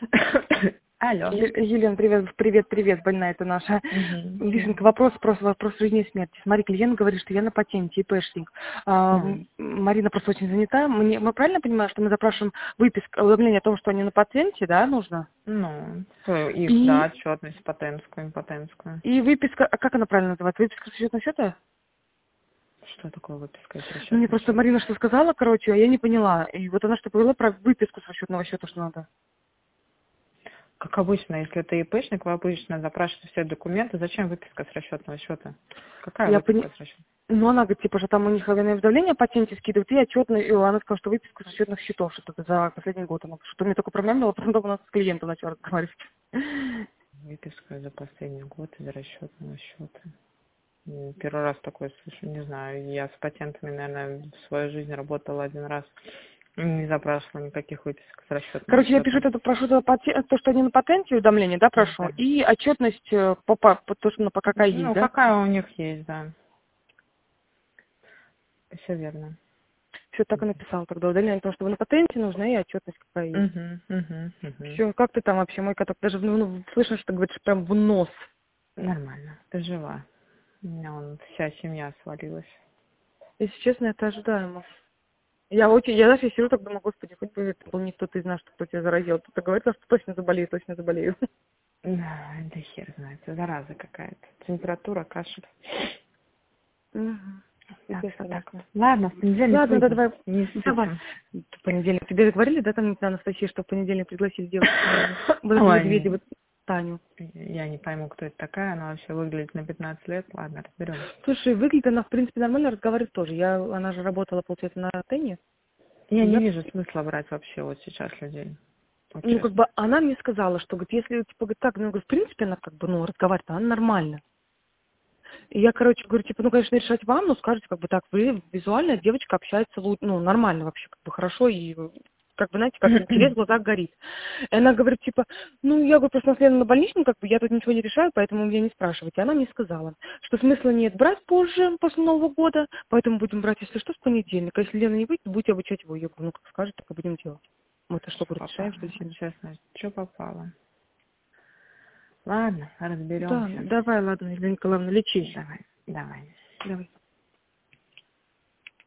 Алло. Елена, привет, больная это наша. Вишенка, вопрос жизни и смерти. Смотри, клиент говорит, что я на патенте, ИПшник. Марина просто очень занята. Мы правильно понимаем, что мы запрашиваем выписку, уведомление о том, что они на патенте, да, нужно? Ну, их, да, отчетность патентскую, импотентскую. И выписка, а как она правильно называется? Выписка с расчетного счета? Что такое выписка из расчетного Мне просто счета? Марина что сказала, короче, а я не поняла. И вот она что повела про выписку с расчетного счета, что надо. Как обычно, если ты ИПшник, вы обычно запрашиваете все документы. Зачем выписка с расчетного счета? Какая выписка с расчетного? Ну, она говорит, типа, что там у них уведомление о патенте скидывают, и отчетный, и она сказала, что выписку с расчетных счетов, что-то за последний год. Она что мне только промямлила, потом у нас с клиентом начала разговаривать. Выписка за последний год из расчетного счета. Первый раз такое слышу, не знаю. Я с патентами, наверное, в свою жизнь работала один раз. Не запрашивала никаких выписок с расчетного Короче, счета. я пишу прошу то, что они на патенте уведомление, да, прошу, Да. и отчетность по то, что по какая есть, Ну, да? какая у них есть, да. Все верно. Все так и написала тогда удаление, потому что вы на патенте нужна и отчетность какая есть. Все, как ты там вообще, мой коток? Даже слышно, что ты говоришь прям в нос. Нормально, ты жива. У меня вся семья свалилась. Если честно, это ожидаемо. Я даже сижу так думаю, господи, хоть бы это был не кто-то из нас, кто тебя заразил. Кто-то говорит, что точно заболею. Да хер знает, зараза какая-то. Температура, кашель. Так что так. Ладно, в понедельник Ладно, да, давай. Не Давай. В понедельник. Тебе говорили, да, там Анастасия, что в понедельник пригласили девушку? Медведеву, Таню. Я не пойму, кто это такая. Она вообще выглядит на 15 лет. Ладно, разберемся. Слушай, выглядит она, в принципе, нормально, разговаривает тоже. Она же работала, получается, на Тене. Я не вижу смысла брать вообще вот сейчас людей. Вот ну, как бы она мне сказала, что, говорит, если, типа, говорит, так, в принципе, она как бы, разговаривает, она нормально. И я, короче, говорю, типа, конечно, решать вам, но скажите, как бы так, вы визуально девочка общается, нормально вообще, как бы хорошо, и как бы, знаете, как интерес в глазах горит. И она говорит, типа, я, говорю, просто наследую на больничном, как бы я тут ничего не решаю, поэтому меня не спрашивайте. Она мне сказала, что смысла нет брать позже, после Нового года, поэтому будем брать, если что, с понедельника. Если Лена не выйдет, будете обучать его. Я говорю, как скажет, так и будем делать. Мы-то что, говорит, решаем, что сильно. Честно, что попало? Ладно, разберемся. Да, давай, ладно, Елена Николаевна, лечись. Давай. Давай.